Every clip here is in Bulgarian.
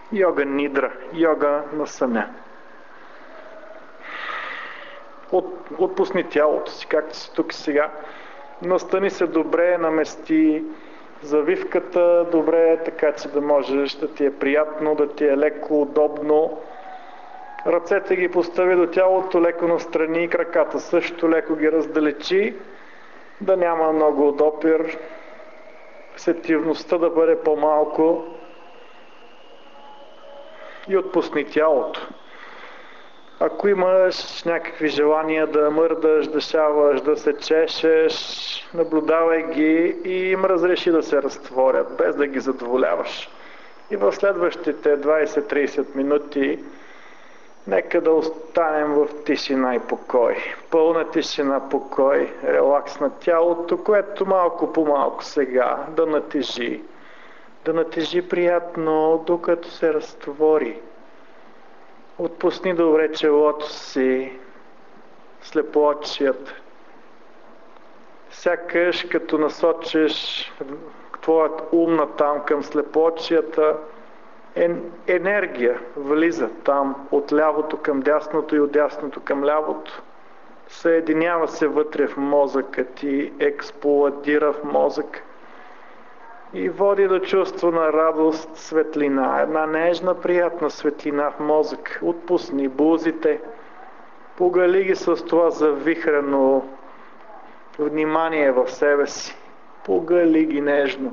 Йога нидра, йога на съня. Отпусни тялото си, както си тук и сега. Настани се добре, намести завивката добре, така че да можеш да ти е приятно, да ти е леко, удобно. Ръцете ги постави до тялото леко настрани, краката също леко ги раздалечи, да няма много допир, сетивността да бъде по-малко и отпусни тялото. Ако имаш някакви желания да мърдаш, да шаваш, да се чешеш, наблюдавай ги и им разреши да се разтворят, без да ги задоволяваш. И в следващите 20-30 минути нека да останем в тишина и покой. Пълна тишина, покой, релакс на тялото, което малко по малко сега да натежи. Да натежи приятно, докато се разтвори. Отпусни добре челото си, слепоочият. Сякаш като насочиш твоят ум натам към слепоочията, енергия влиза там от лявото към дясното и от дясното към лявото. Съединява се вътре в мозъка ти, експлодира в мозък и води до чувство на радост, светлина. Една нежна, приятна светлина в мозък. Отпусни бузите, погали ги с това завихрено внимание в себе си. Погали ги нежно.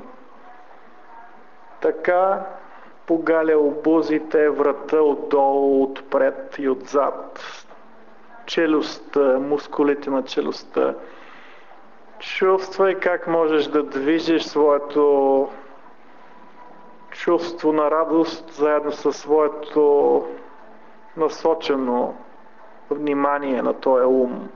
Така погаля обузите, врата отдолу, отпред и отзад. Челюстта, мускулите на челюстта. Чувствай как можеш да движиш своето чувство на радост заедно със своето насочено внимание на този ум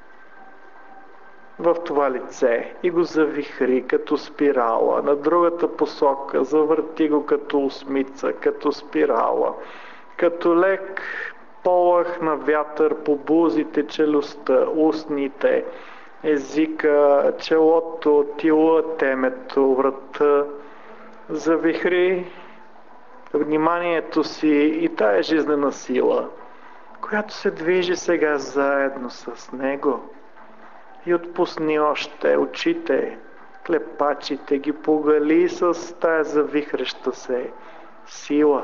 в това лице и го завихри като спирала на другата посока, завърти го като осмица, като спирала, като лек полъх на вятър по бузите, челюстта, устните, езика, челото, тила, темето, врата. Завихри вниманието си и тая жизнена сила, която се движи сега заедно с него. И отпусни още очите, клепачите, ги погали с тая завихреща се сила.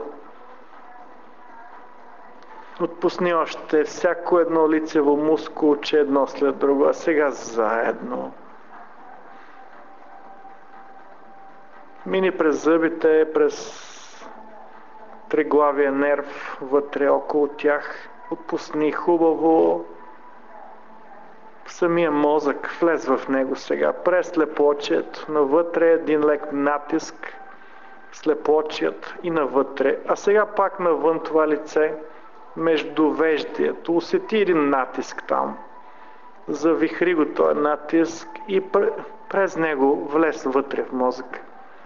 Отпусни още всяко едно лицево мускулче едно след друго, а сега заедно. Мини през зъбите, през триглавия нерв, вътре около тях. Отпусни хубаво в самия мозък, влез в него сега, през слепоочието, навътре един лек натиск, слепоочият и навътре, а сега пак навън това лице, междувеждието, усети един натиск там, завихри го този натиск и през него влез вътре в мозък.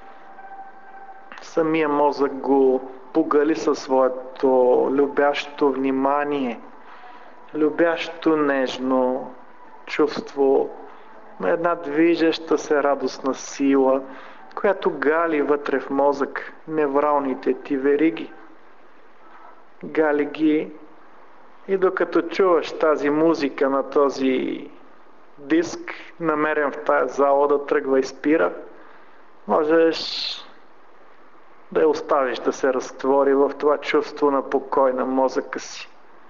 Самия мозък го погали със своето любящо внимание, любящо нежно чувство на една движеща се радостна сила, която гали вътре в мозък невралните ти вериги. Гали ги и докато чуваш тази музика на този диск, намерен в тая зала да тръгва и спира, можеш да я оставиш да се разтвори в това чувство на покой на мозъка си.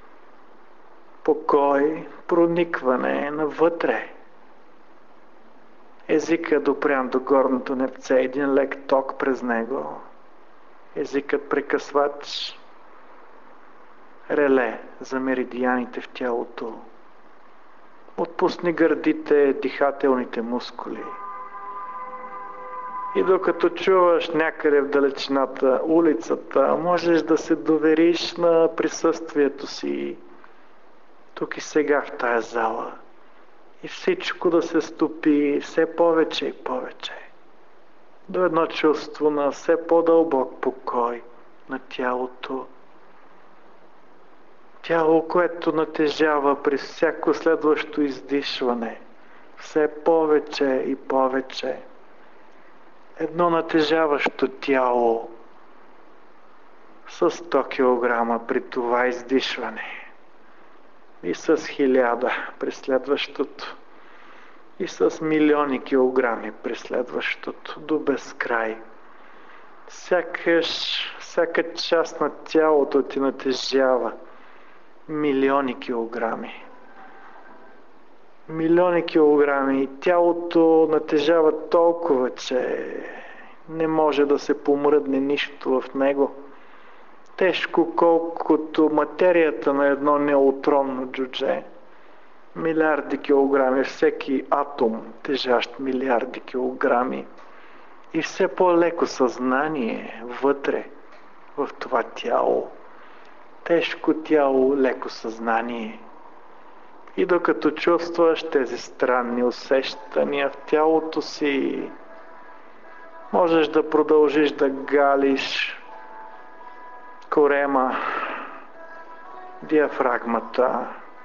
Покой, проникване навътре. Езикът допрян до горното непце, един лек ток през него. Езикът прекъсвач, реле за меридианите в тялото. Отпусни гърдите, дихателните мускули. И докато чуваш някъде в далечината улицата, можеш да се довериш на присъствието си тук и сега в тая зала. И всичко да се стопи все повече и повече. До едно чувство на все по-дълбок покой на тялото. Тяло, което натежава при всяко следващо издишване. Все повече и повече. Едно натежаващо тяло. с 100 кг при това издишване и с 1000 при следващото и с милиони килограми при следващото до безкрай. Всяка част на тялото ти натежава милиони килограми. Милиони килограми и тялото натежава толкова, че не може да се помръдне нищо в него. Тежко колкото материята на едно неутронно джудже. Милиарди килограми, всеки атом тежащ милиарди килограми. И все по-леко съзнание вътре в това тяло. Тежко тяло, леко съзнание. И докато чувстваш тези странни усещания в тялото си, можеш да продължиш да галиш корема, диафрагмата.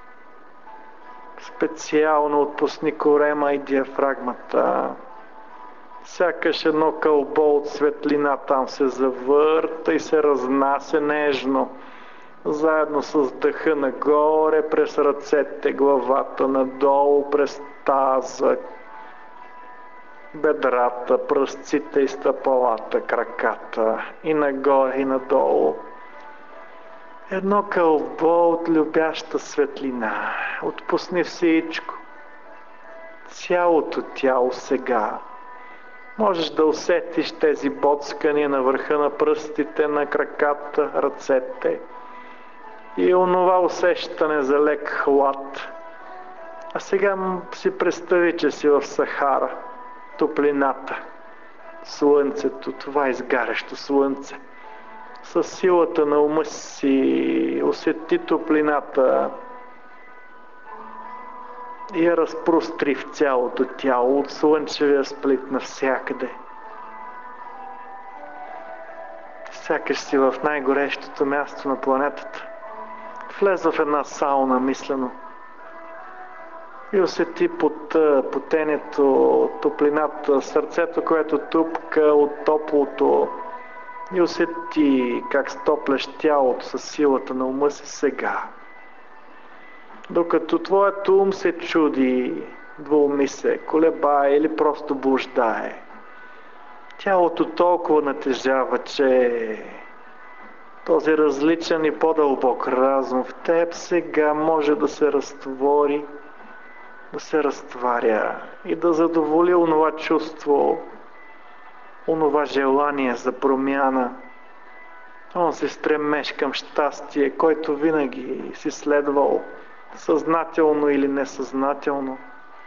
Специално отпусни корема и диафрагмата. Сякаш едно кълбо от светлина там се завърта и се разнася нежно, заедно с дъха нагоре, през ръцете, главата надолу, през таза, бедрата, пръстците и стъпалата, краката и нагоре и надолу. Едно кълбо от любяща светлина. Отпусни всичко. Цялото тяло сега. Можеш да усетиш тези боцкания на върха на пръстите, на краката, ръцете. И онова усещане за лек хлад. А сега си представи, че си в Сахара. Топлината. Слънцето, това изгарящо слънце. Със силата на ума си усети топлината и я разпростри в цялото тяло от слънчевия сплит навсякъде. Сякаш си в най-горещото място на планетата. Влез в една сауна мислено и усети потенето, топлината, сърцето, което тупка от топлото. И усети как стопляш тялото със силата на ума си сега. Докато твоето ум се чуди, двуми се, колебае или просто блуждае. Тялото толкова натежава, че този различен и по-дълбок разум в теб сега може да се разтвори, да се разтваря и да задоволи онова чувство, онова желание за промяна, онзи стремеж към щастие, който винаги си следвал, съзнателно или несъзнателно.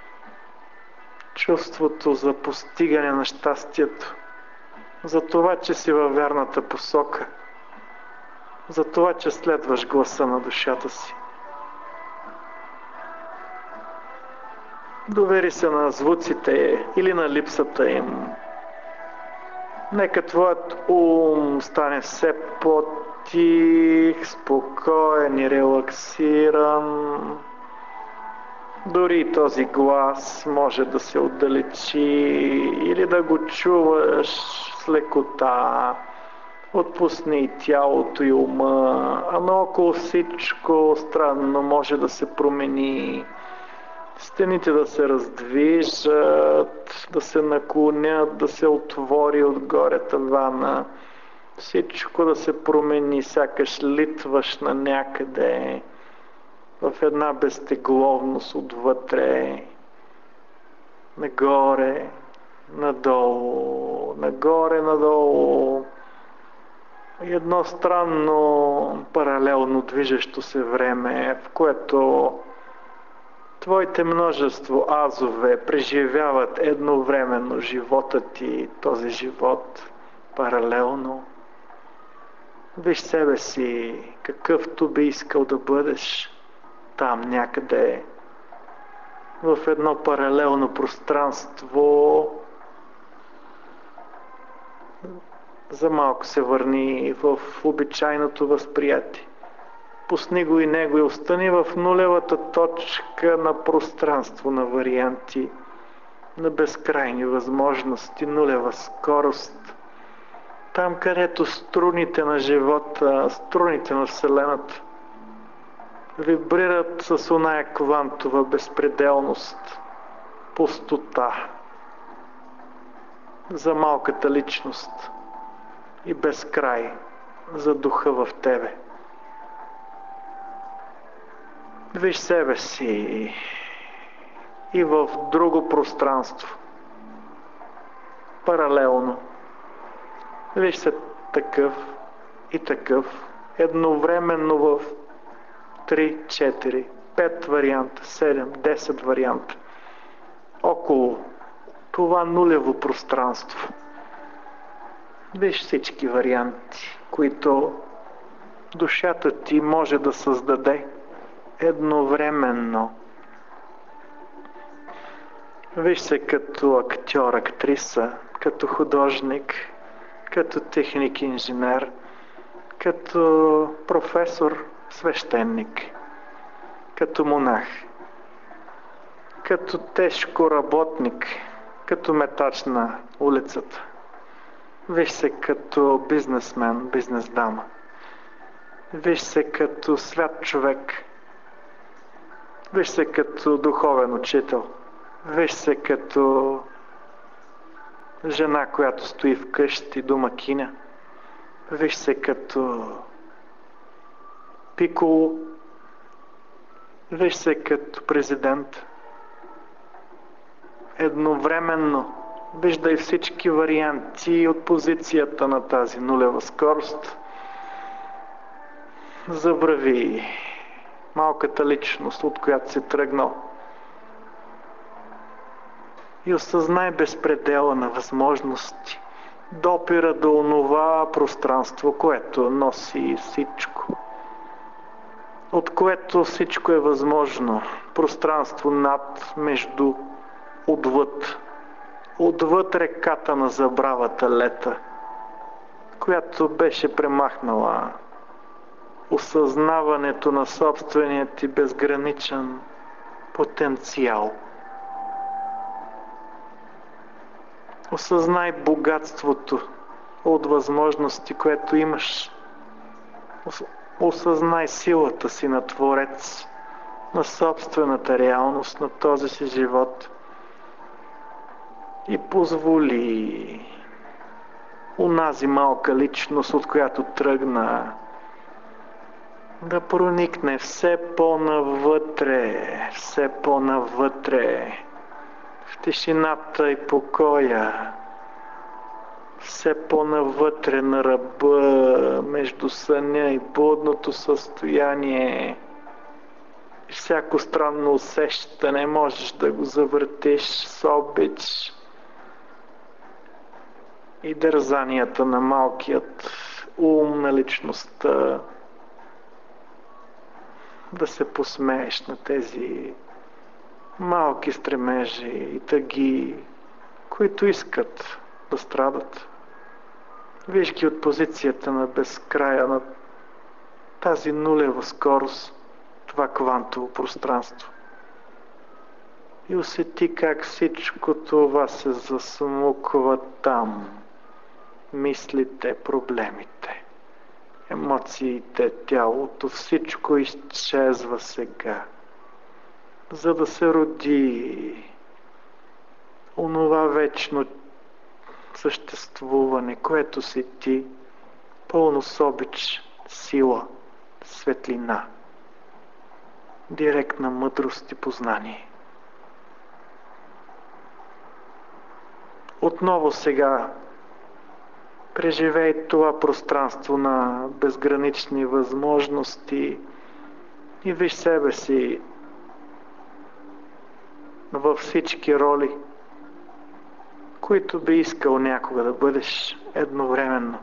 Чувството за постигане на щастието, за това, че си във вярната посока, за това, че следваш гласа на душата си. Довери се на звуците или на липсата им. Нека твоят ум стане все по-тих, спокоен и релаксиран. Дори този глас може да се отдалечи или да го чуваш с лекота. Отпусни и тялото и ума, а наоколо всичко странно може да се промени. Стените да се раздвижат, да се наклонят, да се отвори отгоре тавана. Всичко да се промени, сякаш литваш на някъде в една безтегловност отвътре. Нагоре, надолу, нагоре, надолу. И едно странно, паралелно движещо се време, в което твоите множество азове преживяват едновременно живота ти, този живот паралелно. Виж себе си, какъвто би искал да бъдеш там някъде, в едно паралелно пространство. За малко се върни в обичайното възприятие. Пусни го и него и остани в нулевата точка на пространство на варианти, на безкрайни възможности, нулева скорост. Там, където струните на живота, струните на Вселената вибрират с оная квантова безпределност, пустота за малката личност и безкрай за духа в тебе. Виж себе си и в друго пространство, паралелно. Виж се такъв и такъв, едновременно в 3, 4, 5 варианта, 7, 10 варианта. Около това нулево пространство. Виж всички варианти, които душата ти може да създаде едновременно. Виж се като актьор, актриса, като художник, като техник, инженер, като професор, свещеник, като монах, като тежко работник, като метач на улицата. Виж се като бизнесмен, бизнесдама. Виж се като свят човек. Виж се като духовен учител. Виж се като жена, която стои вкъщи, домакиня. Виж се като пиколо. Виж се като президент. Едновременно виждай всички варианти от позицията на тази нулева скорост. Забрави малката личност, от която си тръгнал. И осъзнай безпредела на възможности. Допира до онова пространство, което носи всичко. От което всичко е възможно. Пространство над, между, отвъд. Отвъд реката на забравата лета, която беше премахнала осъзнаването на собствения ти безграничен потенциал. Осъзнай богатството от възможности, което имаш. Осъзнай силата си на Творец, на собствената реалност, на този си живот. И позволи онази малка личност, от която тръгна, да проникне все по-навътре, в тишината и покоя, все по-навътре на ръба, между съня и будното състояние. И всяко странно усещане можеш да го завъртиш с обич и дързанията на малкият ум на личността, да се посмееш на тези малки стремежи и тъги, които искат да страдат. Виж ги от позицията на безкрая, на тази нулева скорост, това квантово пространство. И усети как всичко това се засмуква там. Мислите, проблемите, емоциите, тялото, всичко изчезва сега, за да се роди онова вечно съществуване, което си ти, пълно с обич, сила, светлина, директна мъдрост и познание. Отново сега преживей това пространство на безгранични възможности и виж себе си във всички роли, които би искал някога да бъдеш едновременно.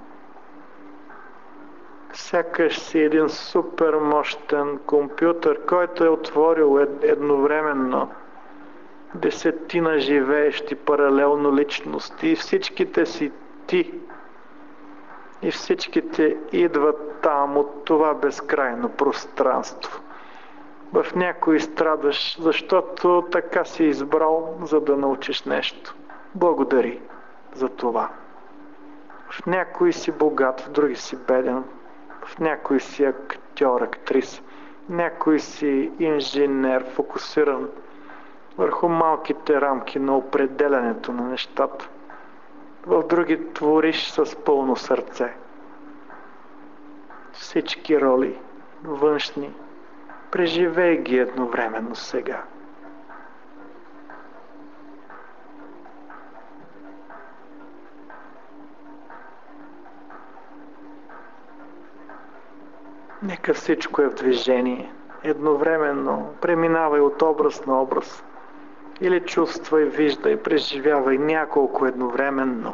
Сякаш си един супер мощен компютър, който е отворил едновременно десетина живеещи паралелно личности и всичките си ти. И всичките идват там от това безкрайно пространство. В някой страдаш, защото така си избрал, за да научиш нещо. Благодари за това. В някой си богат, в други си беден, в някой си актьор, актриса, някой си инженер, фокусиран върху малките рамки на определянето на нещата. В други твориш с пълно сърце. Всички роли, външни, преживей ги едновременно сега. Нека всичко е в движение, едновременно, преминавай от образ на образ. Или чувствай, виждай, преживявай няколко едновременно.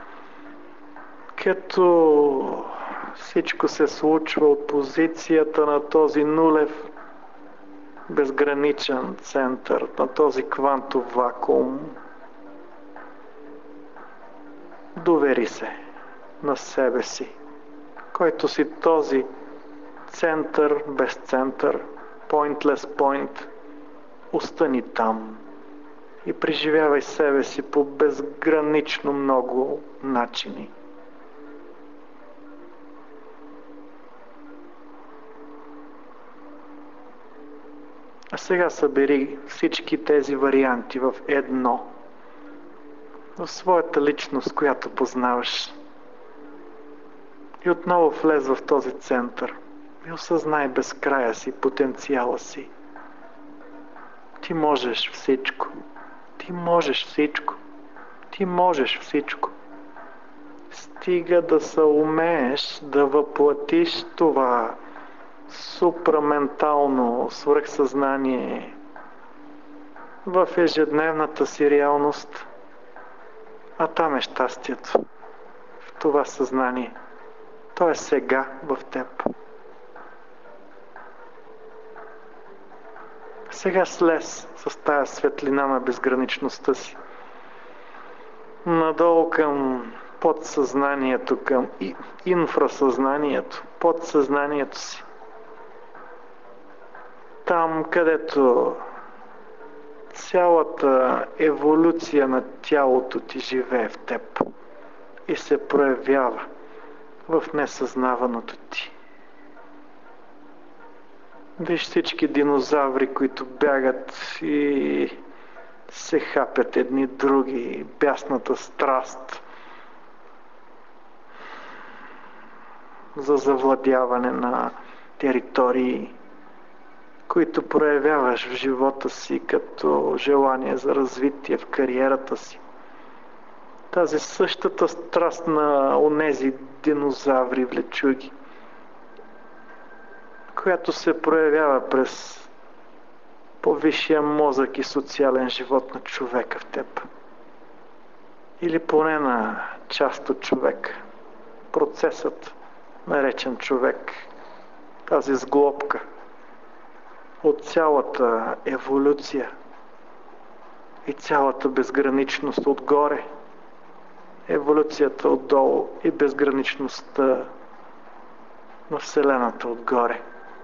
Като всичко се случва от позицията на този нулев, безграничен център, на този квантов вакуум. Довери се на себе си, който си този център без център, pointless point. Остани там и преживявай себе си по безгранично много начини. А сега събери всички тези варианти в едно, в своята личност, която познаваш. И отново влез в този център и осъзнай безкрая си, потенциала си. Ти можеш всичко. Ти можеш всичко. Ти можеш всичко. Стига да съумееш да въплатиш това супраментално свръхсъзнание в ежедневната си реалност, а там е щастието. В това съзнание. То е сега в теб. Сега слез с тая светлина на безграничността си. Надолу към подсъзнанието, към инфрасъзнанието, подсъзнанието си. Там, където цялата еволюция на тялото ти живее в теб и се проявява в несъзнаваното ти. Виж всички динозаври, които бягат и се хапят едни други, бясната страст за завладяване на територии, които проявяваш в живота си като желание за развитие в кариерата си. Тази същата страст на онези динозаври влечуги, която се проявява през по-висшия мозък и социален живот на човека в теб. Или поне на част от човек. Процесът, наречен човек, тази сглобка от цялата еволюция и цялата безграничност отгоре, еволюцията отдолу и безграничността на Вселената отгоре.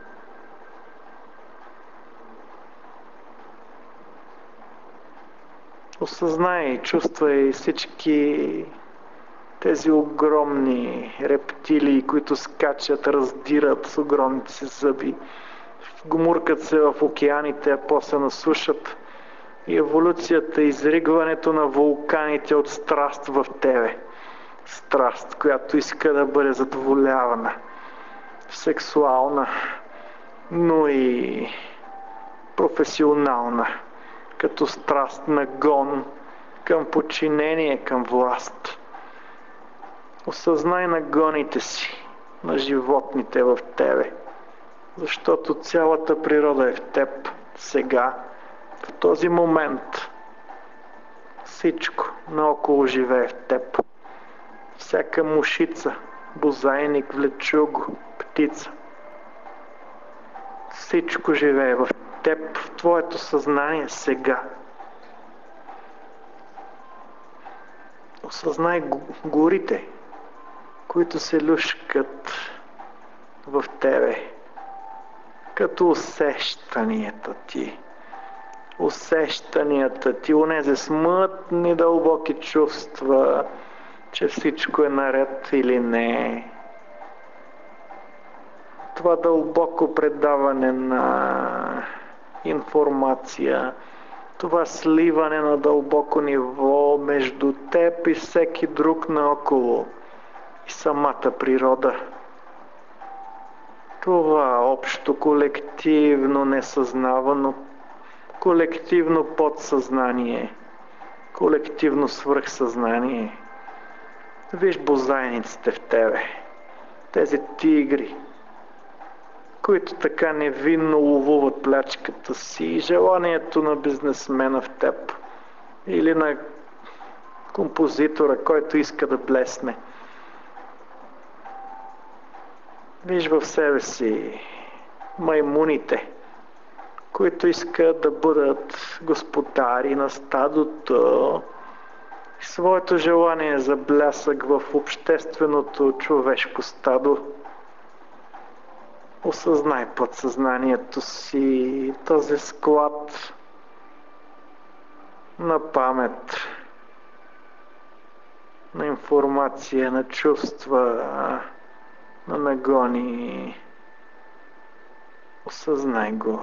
Осъзнай и чувствай всички тези огромни рептилии, които скачат, раздират с огромните си зъби, гмуркат се в океаните, а после насушат. И еволюцията, изригването на вулканите от страст в тебе. Страст, която иска да бъде задоволявана. Сексуална, но и професионална. Като страст на гон към подчинение, към власт. Осъзнай нагоните си, на животните в тебе. Защото цялата природа е в теб сега, в този момент. Всичко наоколо живее в теб. Всяка мушица, бозайник, влечуго, птица. Всичко живее в теб, в твоето съзнание сега. Осъзнай горите, които се люшкат в тебе, като усещанията ти. Усещанията ти, онези смътни, дълбоки чувства, че всичко е наред или не. Това дълбоко предаване на информация, това сливане на дълбоко ниво между теб и всеки друг наоколо и самата природа. Това общо колективно несъзнавано, колективно подсъзнание, колективно свръхсъзнание. Виж бозайниците в тебе, тези тигри, които така невинно ловуват плячката си и желанието на бизнесмена в теб или на композитора, който иска да блесне. Виж в себе си маймуните, които искат да бъдат господари на стадото и своето желание за блясък в общественото човешко стадо. Осъзнай подсъзнанието си, този склад на памет, на информация, на чувства, на нагони. Осъзнай го.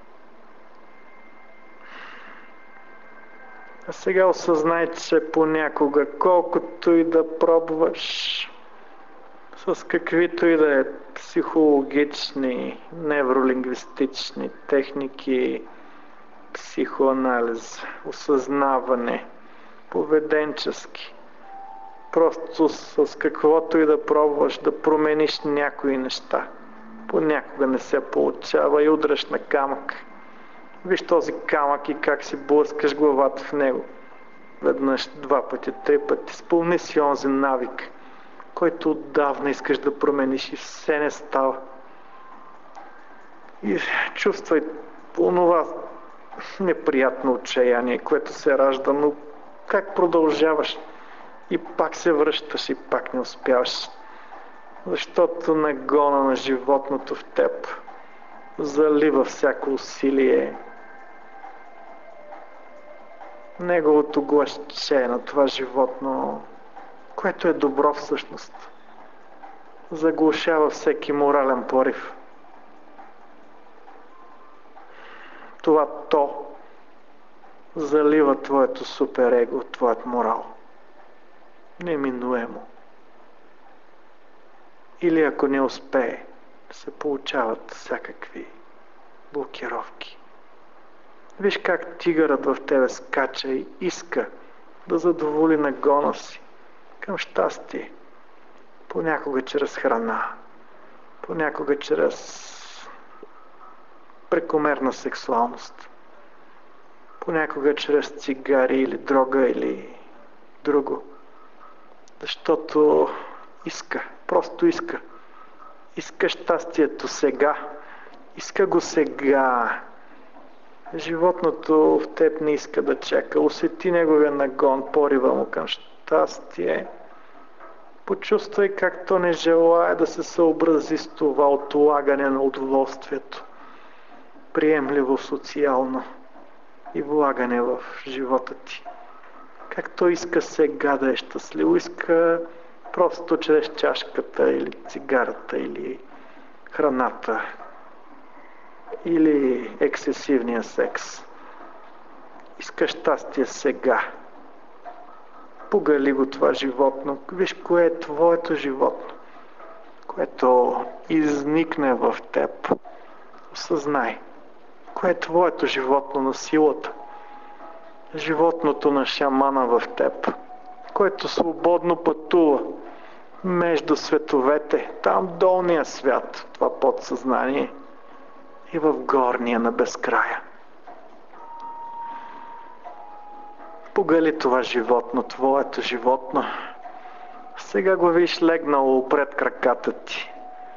А сега осъзнай, че понякога, колкото и да пробваш, с каквито и да е психологични, невролингвистични техники, психоанализ, осъзнаване, поведенчески, просто с каквото и да пробваш да промениш някои неща, понякога не се получава и удръш на камък. Виж този камък и как си блъскаш главата в него. Веднъж, два пъти, три пъти. Спомни си онзи навик, който отдавна искаш да промениш и все не става. И чувствай онова неприятно отчаяние, което се ражда, но как продължаваш? И пак се връщаш и пак не успяваш. Защото нагона на животното в теб залива всяко усилие. Неговото гласче на това животно, което е добро всъщност, заглушава всеки морален порив. Това то залива твоето суперего, твоят морал. Неминуемо. Или ако не успее, се получават всякакви блокировки. Виж как тигърът в тебе скача и иска да задоволи нагона си към щастие. Понякога чрез храна, понякога чрез прекомерна сексуалност, понякога чрез цигари или дрога или друго. Защото иска, просто иска. Иска щастието сега. Иска го сега. Животното в теб не иска да чака. Усети неговия нагон, порива му към щастие. Почувствай как то не желае да се съобрази с това отлагане на удоволствието. Приемливо социално и влагане в живота ти. Как той иска сега да е щастливо. Иска просто чрез чашката или цигарата или храната или ексцесивния секс. Иска щастие сега. Погали го това животно. Виж кое е твоето животно, което изникне в теб. Осъзнай. Кое е твоето животно на силата? Животното на шамана в теб, което свободно пътува между световете, там долния свят, това подсъзнание, и в горния на безкрая. Погали това животно, твоето животно. Сега го виж легнало пред краката ти.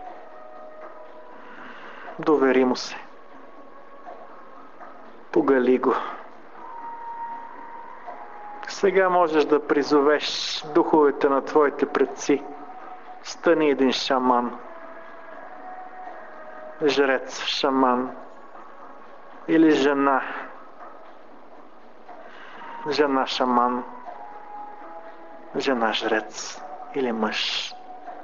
Довери му се. Погали го. Сега можеш да призовеш духовете на твоите предци. Стани един шаман. Жрец, шаман. Или жена. Жена шаман. жена жрец или мъж.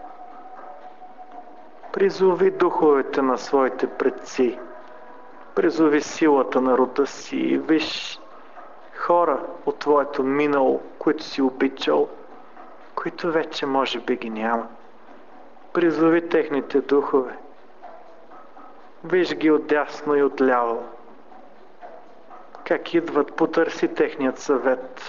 Призови духовете на своите предци. Призови силата на рода си. Виж хора от твоето минало, които си обичал, които вече може би ги няма. Призови техните духове. Виж ги отдясно и отляво. Как идват, потърси техният съвет.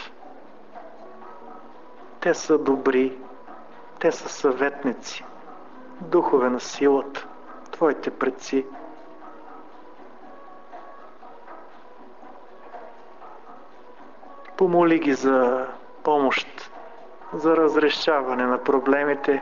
Те са добри, те са съветници, духове на силата, твоите предци. Помоли ги за помощ, за разрешаване на проблемите.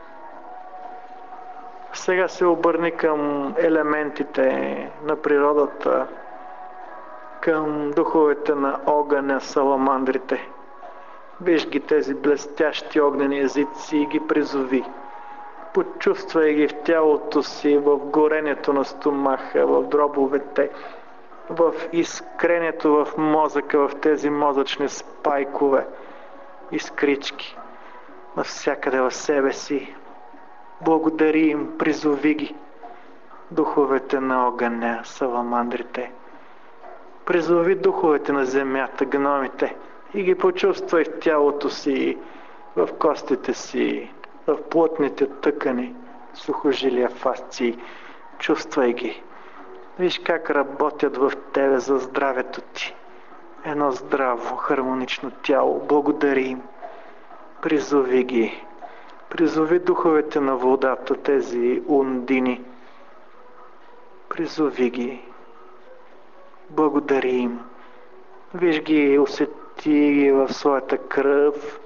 Сега се обърни към елементите на природата, към духовете на огъня, саламандрите. Виж ги тези блестящи огнени езици и ги призови. Почувствай ги в тялото си, в горенето на стомаха, в дробовете, в искрението в мозъка, в тези мозъчни спайкове, искрички, навсякъде в себе си. Благодари им, призови ги, духовете на огъня, саламандрите. Призови духовете на земята, гномите, и ги почувствай в тялото си, в костите си, в плътните тъкани, сухожилия, фасции. Чувствай ги. Виж как работят в тебе за здравето ти. Едно здраво, хармонично тяло. Благодари им. Призови ги. Призови духовете на водата, тези ундини. Призови ги. Благодари им. Виж ги, усети ги в своята кръв,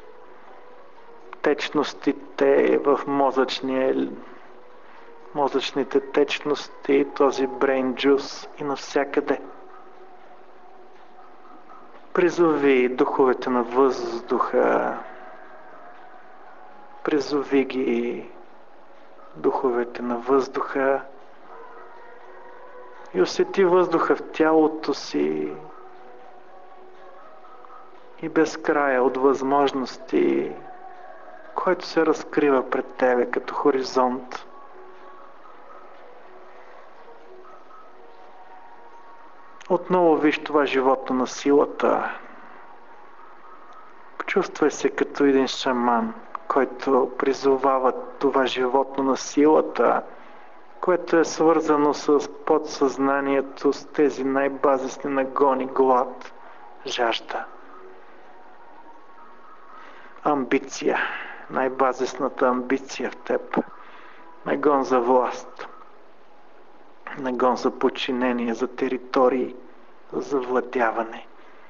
течностите в мозъчните течности, този brain juice и навсякъде. Призови духовете на въздуха. Призови ги духовете на въздуха и усети въздуха в тялото си и безкрая от възможности, който се разкрива пред тебе като хоризонт. Отново виж това животно на силата. Почувствай се като един шаман, който призовава това животно на силата, което е свързано с подсъзнанието, с тези най-базисни нагони, глад, жажда, амбиция, най-базисната амбиция в теб, нагон за власт, нагон за подчинение, за територии, за владяване,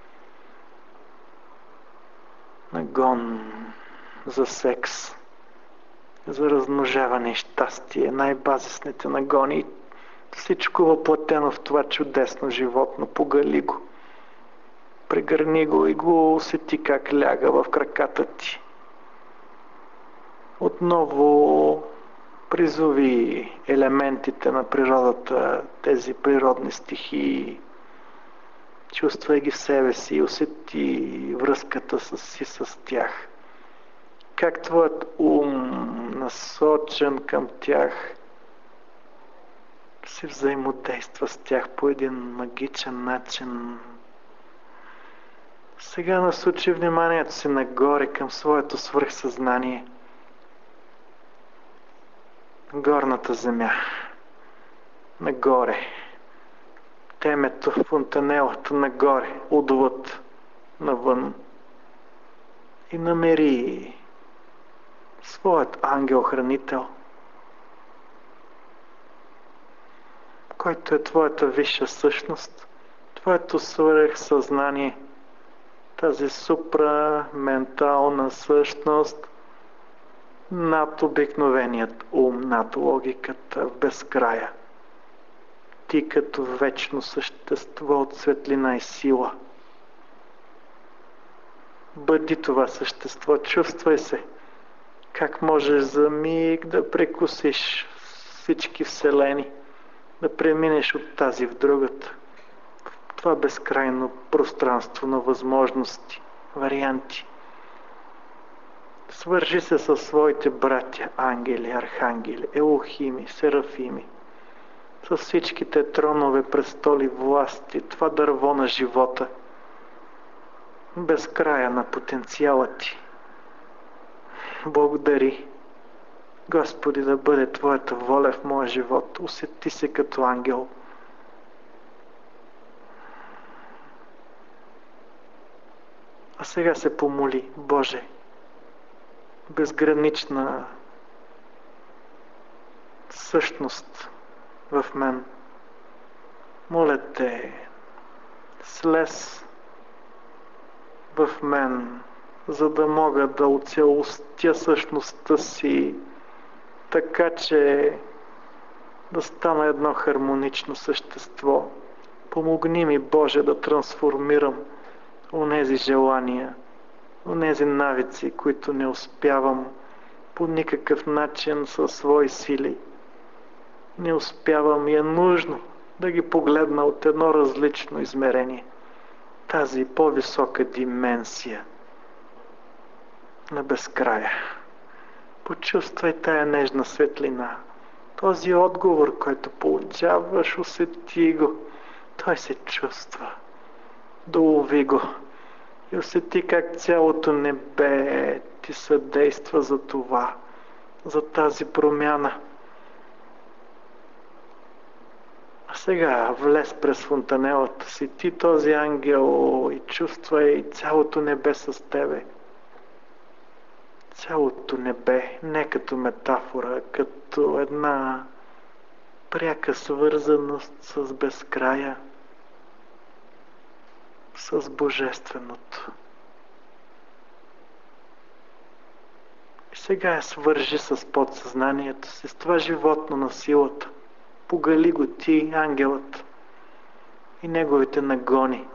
нагон за секс, за размножаване и щастие, най-базисните нагони. Всичко въплатено в това чудесно животно. Погали го, прегърни го и го усети как ляга в краката ти. Отново призови елементите на природата, тези природни стихии. Чувствай ги в себе си и усети връзката си с тях. Как твоят ум, насочен към тях, се взаимодейства с тях по един магичен начин. Сега насочи вниманието си нагоре към своето свръхсъзнание. Горната земя. Нагоре. Темето, фонтанелата нагоре. Удовът навън. И намери своят ангел-хранител, който е твоята висша същност, твоето свръхсъзнание, тази супраментална същност над обикновеният ум, над логиката в безкрая. Ти като вечно същество от светлина и сила. Бъди това същество, чувствай се. Как можеш за миг да прекусиш всички вселени, да преминеш от тази в другата, в това безкрайно пространство на възможности, варианти. Свържи се със своите братя, ангели, архангели, елохими, серафими, с всичките тронове, престоли, власти, това дърво на живота, без края на потенциала ти. Благодари, Господи, да бъде Твоята воля в моя живот. Усети се като ангел. А сега се помоли, Боже, безгранична същност в мен. Моля Те, слез в мен, за да мога да оцелостя същността си, така че да стана едно хармонично същество. Помогни ми, Боже, да трансформирам онези желания, онези навици, които не успявам по никакъв начин със свои сили. Не успявам и е нужно да ги погледна от едно различно измерение. Тази по-висока дименсия на безкрая. Почувствай тая нежна светлина. Този отговор, който получаваш, усети го. Той се чувства. Долови го. И усети как цялото небе ти съдейства за това, за тази промяна. А сега влез през фонтанелата си, ти този ангел, и чувствай цялото небе с тебе. Цялото небе, не като метафора, като една пряка свързаност с безкрая, с Божественото. И сега я свържи с подсъзнанието си, с това животно на силата. Погали го ти, ангелът, и неговите нагони.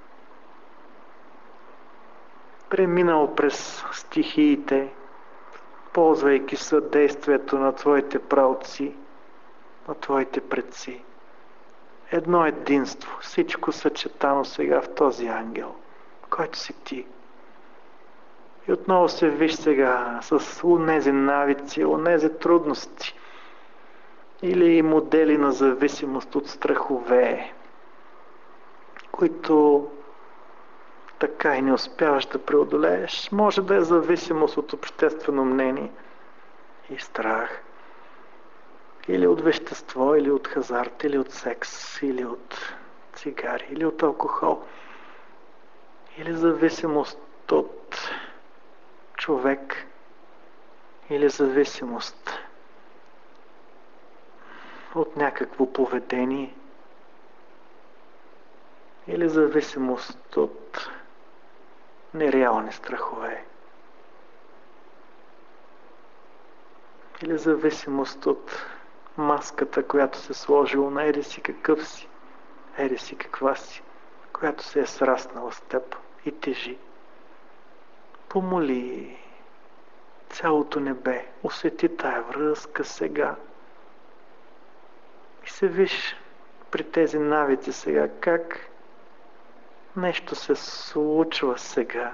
Преминал през стихиите, ползвайки съдействието на твоите праотци, на твоите предци. Едно единство, всичко съчетано сега в този ангел, който си ти. И отново се виж сега с онези навици, онези трудности или модели на зависимост от страхове, които така и не успяваш да преодолееш. Може да е зависимост от обществено мнение и страх, или от вещество, или от хазарт, или от секс, или от цигари, или от алкохол, или зависимост от човек, или зависимост от някакво поведение, или зависимост от нереални страхове, или зависимост от маската, която се сложила на еди си какъв си, еди си каква си, която се е сраснала с теб и тежи. Помоли цялото небе, усети тая връзка сега и се виж при тези навици сега как нещо се случва сега.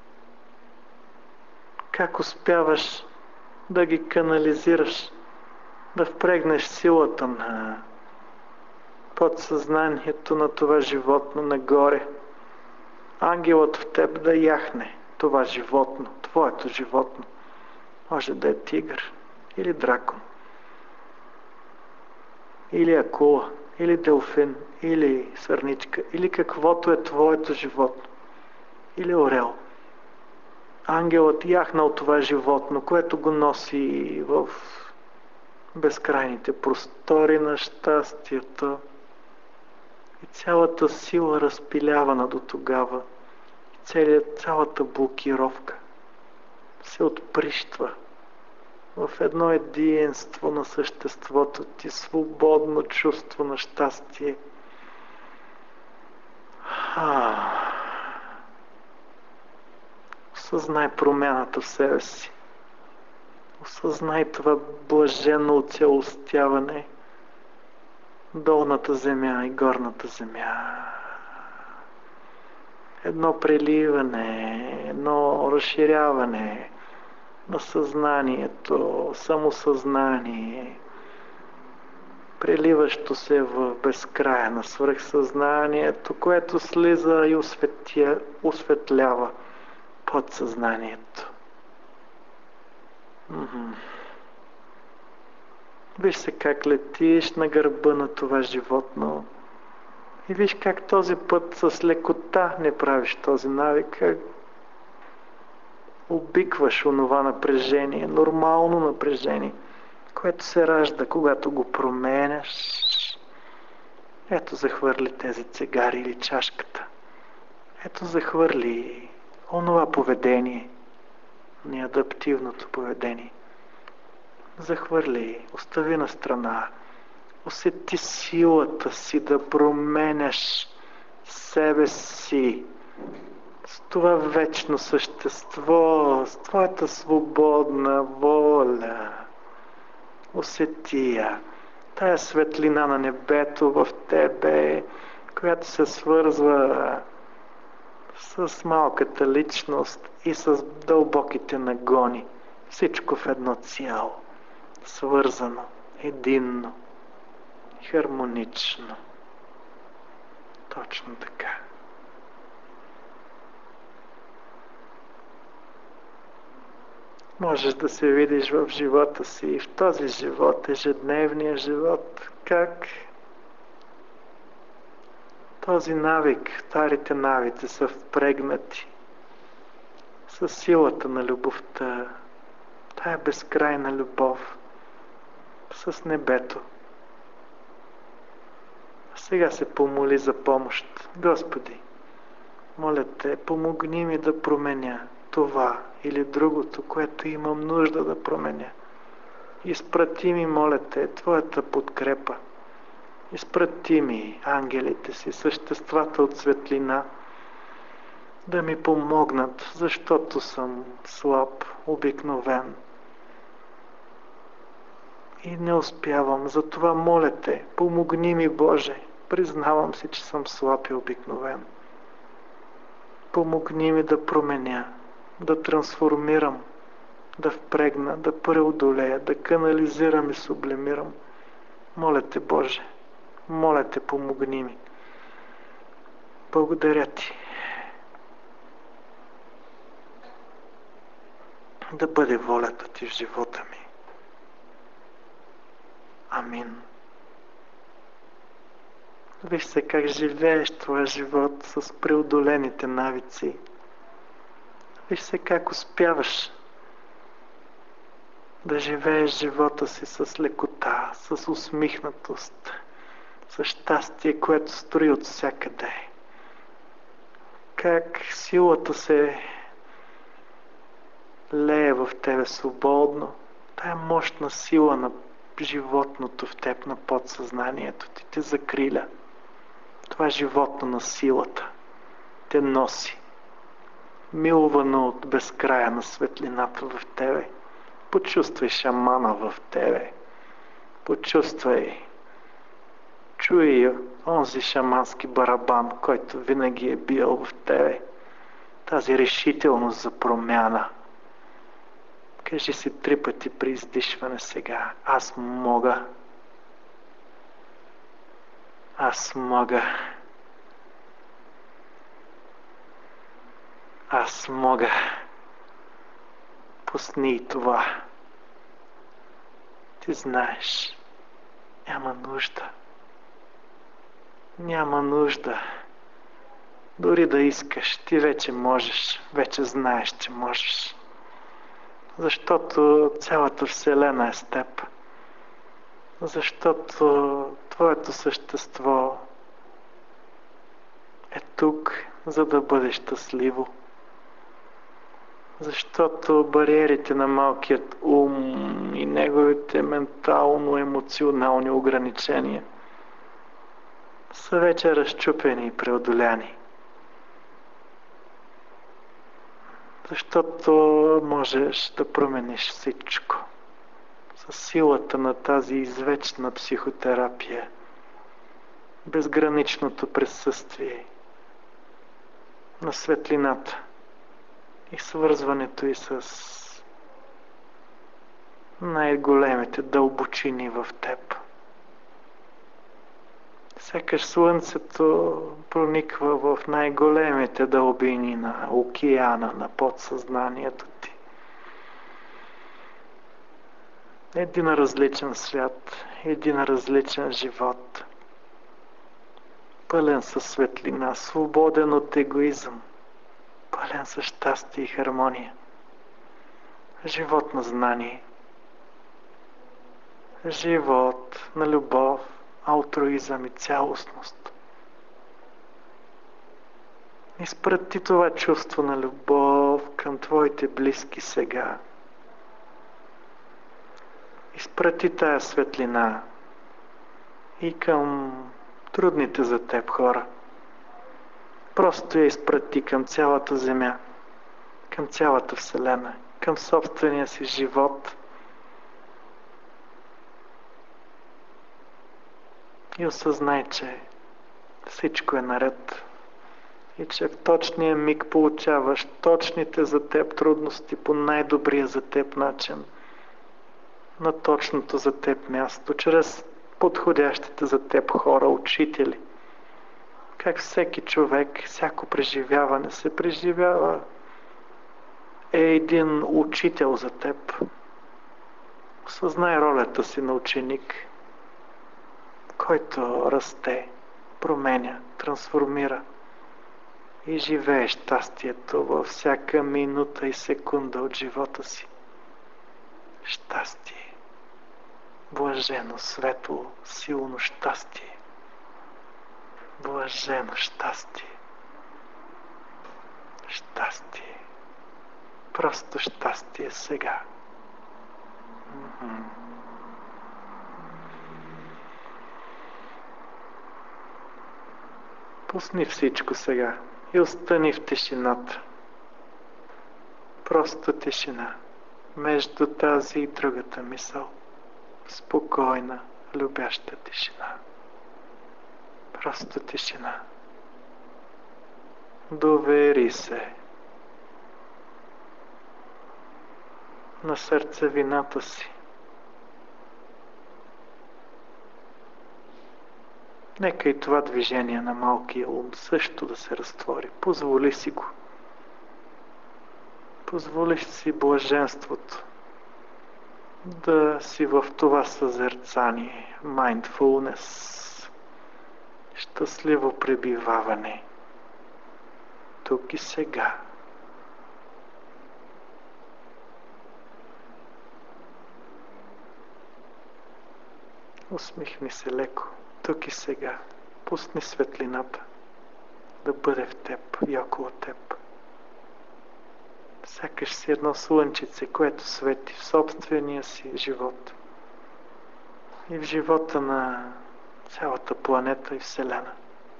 Как успяваш да ги канализираш, да впрегнеш силата на подсъзнанието на това животно нагоре. Ангелът в теб да яхне това животно, твоето животно. Може да е тигър или дракон, или акула, или делфин, или сърничка, или каквото е твоето животно, или орел. Ангелът яхнал това животно, което го носи в безкрайните простори на щастието. И цялата сила разпилявана до тогава, цялата блокировка се отприщва в едно единство на съществото ти, свободно чувство на щастие. Осъзнай промяната в себе си. Осъзнай това блажено оцелостяване, долната земя и горната земя. Едно преливане, едно разширяване, на съзнанието, самосъзнание, преливащо се в безкрая на свръхсъзнанието, което слиза и осветлява подсъзнанието. Виж се как летиш на гърба на това животно и виж как този път с лекота не правиш този навик, как обикваш онова напрежение, нормално напрежение, което се ражда, когато го променяш. Ето захвърли тези цигари или чашката. Ето захвърли онова поведение, неадаптивното поведение. Захвърли, остави на страна. Усети силата си да променяш себе си с това вечно същество, с твоята свободна воля. Усети я. Тая светлина на небето в тебе, която се свързва с малката личност и с дълбоките нагони. Всичко в едно цяло. Свързано, единно, хармонично. Точно така. Можеш да се видиш в живота си и в този живот, ежедневния живот, как този навик, старите навици са впрегнати със силата на любовта, тая безкрайна любов с небето. Сега се помоли за помощ. Господи, моля Те, помогни ми да променя това или другото, което имам нужда да променя. Изпрати ми, моля Те, Твоята подкрепа. Изпрати ми ангелите си, съществата от светлина, да ми помогнат, защото съм слаб, обикновен. И не успявам. Затова моля Те, помогни ми, Боже. Признавам си, че съм слаб и обикновен. Помогни ми да променя, да трансформирам, да впрегна, да преодолея, да канализирам и сублимирам. Моля Те, Боже. Моля Те, помогни ми. Благодаря Ти. Да бъде волята Ти в живота ми. Амин. Виж се как живееш твоя живот с преодолените навици. Виж се как успяваш да живееш живота си с лекота, с усмихнатост, с щастие, което строи от всякъде. Как силата се лее в тебе свободно. Тая мощна сила на животното в теб, на подсъзнанието ти те закриля. Това животно на силата те носи, милвано от безкрая на светлината в тебе. Почувствай шамана в тебе. Почувствай, чуй онзи шамански барабан, който винаги е бил в тебе. Тази решителност за промяна. Кажи си 3 пъти при издишване сега. Аз мога. Аз мога. Аз мога. Пусни и това. Ти знаеш. Няма нужда. Няма нужда. Дори да искаш, ти вече можеш. Вече знаеш, че можеш. Защото цялата Вселена е с теб. Защото твоето същество е тук, за да бъде щастливо. Защото бариерите на малкият ум и неговите ментално-емоционални ограничения са вече разчупени и преодоляни. Защото можеш да промениш всичко със силата на тази извечна психотерапия, безграничното присъствие на светлината и свързването и с най-големите дълбочини в теб. Сякаш слънцето прониква в най-големите дълбини на океана, на подсъзнанието ти. Един различен свят, един различен живот. Пълен със светлина, свободен от егоизъм, пълен със щастие и хармония. Живот на знание, живот на любов, алтруизъм и цялостност. Изпрати това чувство на любов към твоите близки сега. Изпрати тая светлина и към трудните за теб хора. Просто я изпрати към цялата земя, към цялата вселена, към собствения си живот. И осъзнай, че всичко е наред и че в точния миг получаваш точните за теб трудности по най-добрия за теб начин, на точното за теб място, чрез подходящите за теб хора, учители. Как всеки човек, всяко преживяване се преживява, е един учител за теб. Осъзнай ролята си на ученик, който расте, променя, трансформира и живее щастието във всяка минута и секунда от живота си. Щастие. Блажено, светло, силно щастие. Блажено щастие. Щастие. Просто щастие сега. Пусни всичко сега и остани в тишината. Просто тишина. Между тази и другата мисъл. Спокойна, любяща тишина. Просто тишина. Довери се на сърцевината си. Нека и това движение на малкия ум също да се разтвори. Позволи си го. Позволиш си блаженството да си в това съзерцание, mindfulness, щастливо пребиваване, тук и сега. Усмихни се леко, тук и сега. Пусни светлината да бъде в теб и около теб. Сякаш си едно слънчице, което свети в собствения си живот и в живота на цялата планета и Вселена.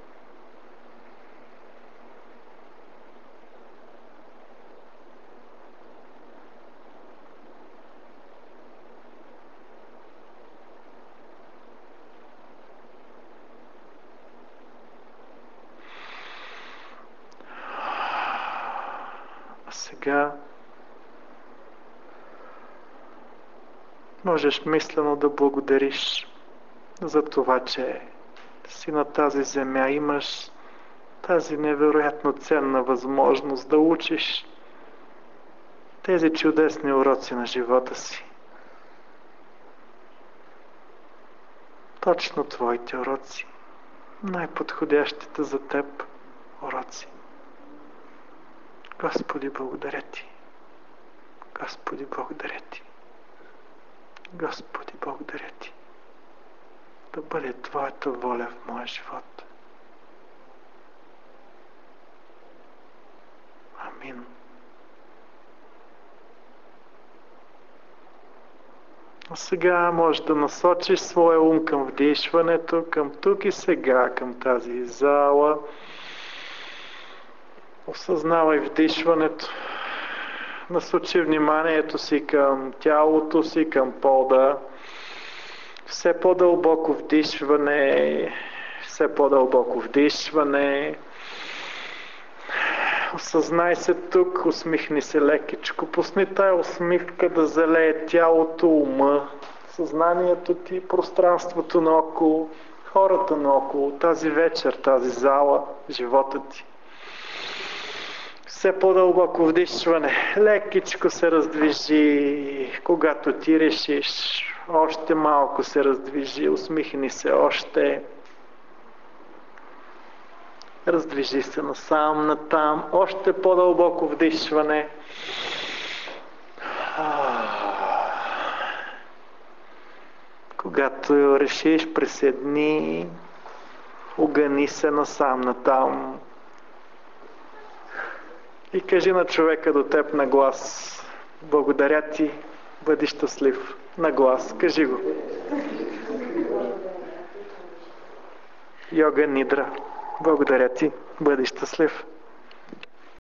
Сега можеш мислено да благодариш за това, че си на тази земя, имаш тази невероятно ценна възможност да учиш тези чудесни уроци на живота си. Точно твоите уроци, най-подходящите за теб уроци. Господи, благодаря Ти. Господи, благодаря Ти. Господи, благодаря Ти. Да бъде Твоята воля в моя живот. Амин. А сега можеш да насочиш своя ум към вдишването, към тук и сега, към тази зала. Осъзнавай вдишването. Насочи вниманието си към тялото си, към пода. Все по-дълбоко вдишване, все по-дълбоко вдишване. Осъзнай се тук, усмихни се лекичко. Пусни тая усмивка да залее тялото, ума, съзнанието ти, пространството наоколо, хората наоколо, тази вечер, тази зала, живота ти. Все по-дълбоко вдишване, лекичко се раздвижи, когато ти решиш. Още малко се раздвижи, усмихни се още. Раздвижи се насам, натам, още по-дълбоко вдишване. Когато решиш, преседни, огъни се насам, натам. И кажи на човека до теб на глас: благодаря ти, бъди щастлив. На глас, кажи го. Йога Нидра, благодаря ти, бъди щастлив.